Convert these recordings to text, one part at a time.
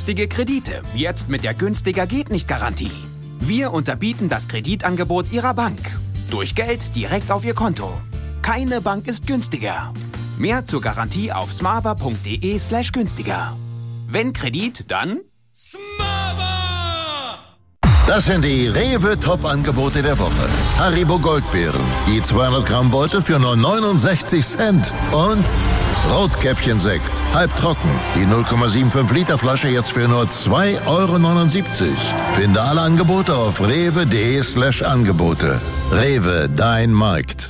günstige Kredite, jetzt mit der Günstiger geht nicht Garantie. Wir unterbieten das Kreditangebot Ihrer Bank. Durch Geld direkt auf Ihr Konto. Keine Bank ist günstiger. Mehr zur Garantie auf smava.de/günstiger. Wenn Kredit, dann Smava! Das sind die Rewe-Top-Angebote der Woche. Haribo Goldbeeren, je 200 Gramm Beutel für nur 69 Cent. Und Rotkäppchensekt, halbtrocken, die 0,75 Liter Flasche jetzt für nur 2,79 €. Finde alle Angebote auf rewe.de/Angebote. Rewe, dein Markt.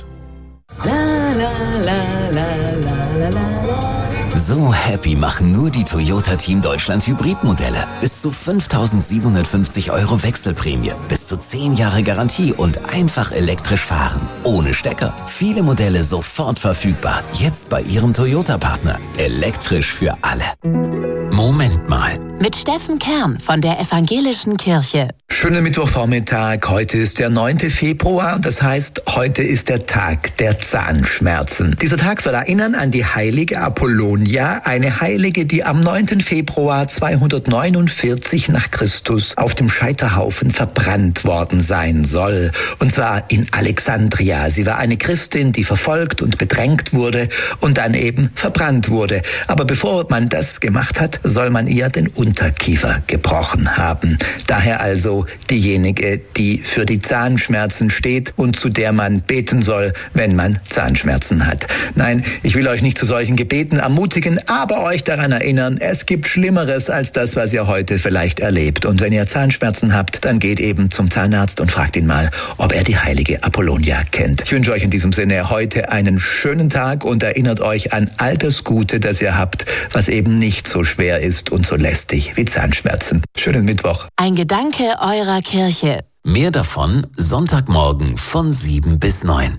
So happy machen nur die Toyota Team Deutschland Hybridmodelle. Bis zu 5.750 € Wechselprämie, bis zu 10 Jahre Garantie und einfach elektrisch fahren. Ohne Stecker. Viele Modelle sofort verfügbar. Jetzt bei Ihrem Toyota-Partner. Elektrisch für alle. Moment mal. Mit Steffen Kern von der Evangelischen Kirche. Schönen Mittwochvormittag. Heute ist der 9. Februar. Das heißt, heute ist der Tag der Zahnschmerzen. Dieser Tag soll erinnern an die heilige Apollonia, eine Heilige, die am 9. Februar 249 nach Christus auf dem Scheiterhaufen verbrannt worden sein soll. Und zwar in Alexandria. Sie war eine Christin, die verfolgt und bedrängt wurde und dann eben verbrannt wurde. Aber bevor man das gemacht hat, soll man ihr den Unterkiefer gebrochen haben. Daher also diejenige, die für die Zahnschmerzen steht und zu der man beten soll, wenn man Zahnschmerzen hat. Nein, ich will euch nicht zu solchen Gebeten ermutigen, aber euch daran erinnern, es gibt Schlimmeres als das, was ihr heute vielleicht erlebt. Und wenn ihr Zahnschmerzen habt, dann geht eben zum Zahnarzt und fragt ihn mal, ob er die heilige Apollonia kennt. Ich wünsche euch in diesem Sinne heute einen schönen Tag und erinnert euch an all das Gute, das ihr habt, was eben nicht so schwer ist und so lästig wie Zahnschmerzen. Schönen Mittwoch. Ein Gedanke eurer Kirche. Mehr davon Sonntagmorgen von 7 bis 9.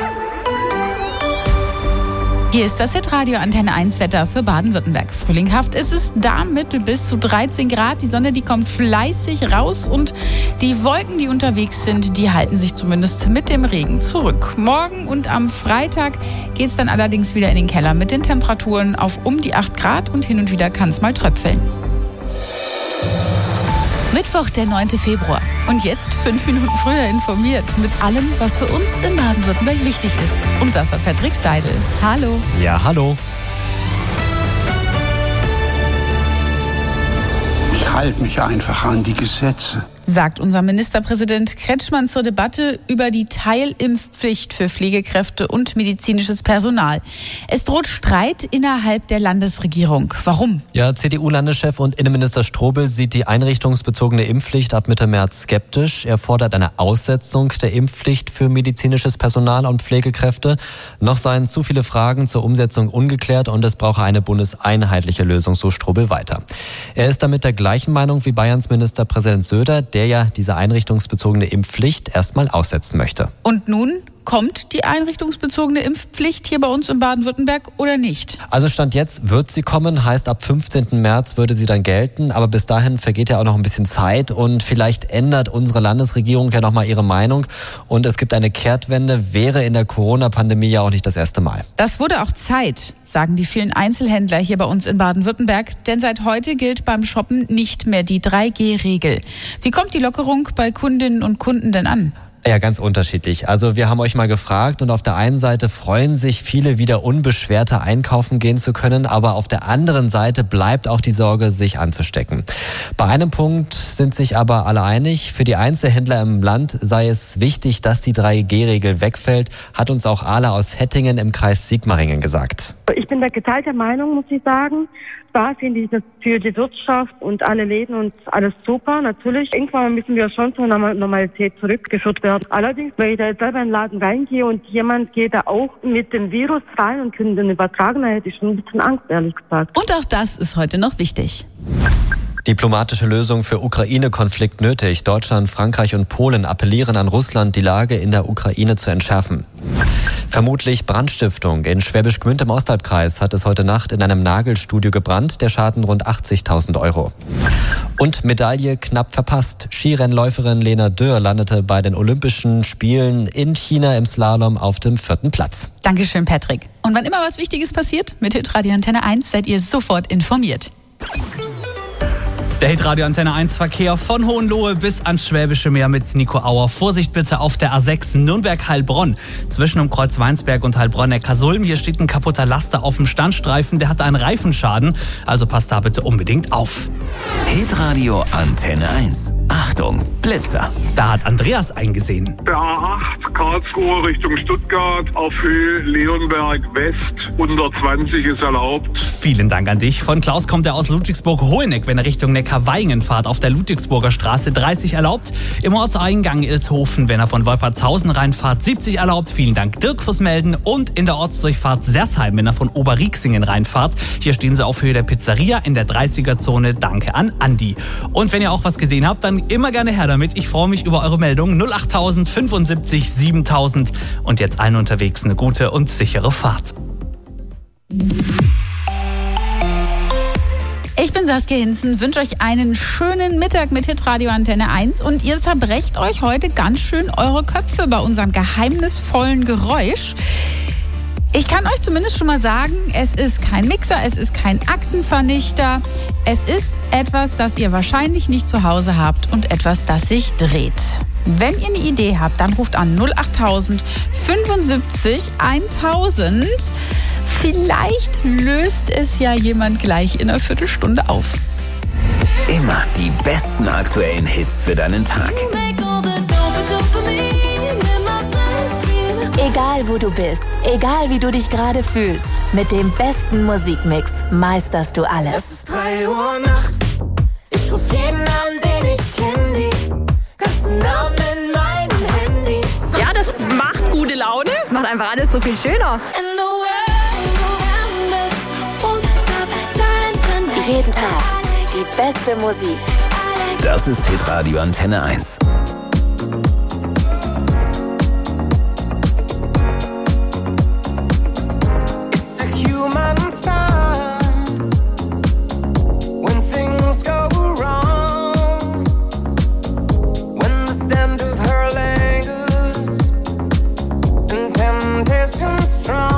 Hier ist das Hitradio Antenne 1 Wetter für Baden-Württemberg. Frühlinghaft ist es da mit bis zu 13 Grad. Die Sonne, die kommt fleißig raus und die Wolken, die unterwegs sind, die halten sich zumindest mit dem Regen zurück. Morgen und am Freitag geht es dann allerdings wieder in den Keller mit den Temperaturen auf um die 8 Grad und hin und wieder kann es mal tröpfeln. Mittwoch, der 9. Februar. Und jetzt 5 Minuten früher informiert mit allem, was für uns in Baden-Württemberg wichtig ist. Und das hat Patrick Seidel. Hallo. Ja, hallo. Ich halte mich einfach an die Gesetze, sagt unser Ministerpräsident Kretschmann zur Debatte über die Teilimpfpflicht für Pflegekräfte und medizinisches Personal. Es droht Streit innerhalb der Landesregierung. Warum? Ja, CDU-Landeschef und Innenminister Strobel sieht die einrichtungsbezogene Impfpflicht ab Mitte März skeptisch. Er fordert eine Aussetzung der Impfpflicht für medizinisches Personal und Pflegekräfte. Noch seien zu viele Fragen zur Umsetzung ungeklärt und es brauche eine bundeseinheitliche Lösung, so Strobel weiter. Er ist damit der gleichen Meinung wie Bayerns Ministerpräsident Söder, der ja diese einrichtungsbezogene Impfpflicht erstmal aussetzen möchte. Und nun kommt die einrichtungsbezogene Impfpflicht hier bei uns in Baden-Württemberg oder nicht? Also Stand jetzt wird sie kommen, heißt ab 15. März würde sie dann gelten, aber bis dahin vergeht ja auch noch ein bisschen Zeit und vielleicht ändert unsere Landesregierung ja nochmal ihre Meinung und es gibt eine Kehrtwende, wäre in der Corona-Pandemie ja auch nicht das erste Mal. Das wurde auch Zeit, sagen die vielen Einzelhändler hier bei uns in Baden-Württemberg, denn seit heute gilt beim Shoppen nicht mehr die 3G-Regel. Wie kommt die Lockerung bei Kundinnen und Kunden denn an? Ja, ganz unterschiedlich. Also wir haben euch mal gefragt und auf der einen Seite freuen sich viele wieder unbeschwerter einkaufen gehen zu können, aber auf der anderen Seite bleibt auch die Sorge, sich anzustecken. Bei einem Punkt sind sich aber alle einig. Für die Einzelhändler im Land sei es wichtig, dass die 3G-Regel wegfällt, hat uns auch Ala aus Hettingen im Kreis Sigmaringen gesagt. Ich bin da geteilter Meinung, muss ich sagen. Da finde ich das für die Wirtschaft und alle Läden und alles super. Natürlich, irgendwann müssen wir schon zur Normalität zurückgeführt werden. Allerdings, wenn ich da jetzt selber in den Laden reingehe und jemand geht da auch mit dem Virus rein und können den übertragen, dann hätte ich schon ein bisschen Angst, ehrlich gesagt. Und auch das ist heute noch wichtig. Diplomatische Lösung für Ukraine-Konflikt nötig. Deutschland, Frankreich und Polen appellieren an Russland, die Lage in der Ukraine zu entschärfen. Vermutlich Brandstiftung. In Schwäbisch Gmünd im Osthalbkreis hat es heute Nacht in einem Nagelstudio gebrannt. Der Schaden rund 80.000 €. Und Medaille knapp verpasst. Skirennläuferin Lena Dürr landete bei den Olympischen Spielen in China im Slalom auf dem 4. Platz. Dankeschön, Patrick. Und wann immer was Wichtiges passiert, mit Hitradio Antenne 1 seid ihr sofort informiert. Der Hitradio Antenne 1 Verkehr von Hohenlohe bis ans Schwäbische Meer mit Nico Auer. Vorsicht bitte auf der A6 Nürnberg-Heilbronn. Zwischen dem Kreuz Weinsberg und Heilbronn-Neckarsulm. Hier steht ein kaputter Laster auf dem Standstreifen. Der hat einen Reifenschaden. Also passt da bitte unbedingt auf. Hitradio Antenne 1. Achtung, Blitzer. Da hat Andreas eingesehen. Der A8 Karlsruhe Richtung Stuttgart auf Höhe Leonberg West. 120 ist erlaubt. Vielen Dank an dich. Von Klaus kommt er aus Ludwigsburg-Hoheneck, wenn er Richtung Neckarweingen fahrt. Auf der Ludwigsburger Straße 30 erlaubt. Im Ortseingang Ilshofen, wenn er von Wolpertshausen reinfahrt, 70 erlaubt. Vielen Dank Dirk fürs Melden. Und in der Ortsdurchfahrt Sersheim, wenn er von Oberrieksingen reinfahrt. Hier stehen sie auf Höhe der Pizzeria in der 30er-Zone. Danke an Andi. Und wenn ihr auch was gesehen habt, dann immer gerne her damit. Ich freue mich über eure Meldung. 08000 75 7000. Und jetzt allen unterwegs eine gute und sichere Fahrt. Ich bin Saskia Hinzen, wünsche euch einen schönen Mittag mit Hitradio Antenne 1 und ihr zerbrecht euch heute ganz schön eure Köpfe bei unserem geheimnisvollen Geräusch. Ich kann euch zumindest schon mal sagen, es ist kein Mixer, es ist kein Aktenvernichter. Es ist etwas, das ihr wahrscheinlich nicht zu Hause habt und etwas, das sich dreht. Wenn ihr eine Idee habt, dann ruft an 08000 75 1000. Vielleicht löst es ja jemand gleich in einer Viertelstunde auf. Immer die besten aktuellen Hits für deinen Tag. Egal wo du bist, egal wie du dich gerade fühlst, mit dem besten Musikmix meisterst du alles. Es ist 3 Uhr nachts, ich ruf jeden an, den ich kenn, die ganzen Namen in meinem Handy. Ja, das macht gute Laune, macht einfach alles so viel schöner. Jeden Tag die beste Musik. Das ist Hitradio Antenne 1. It's a human sign when things go wrong, when the scent of her lingers and temptation strong.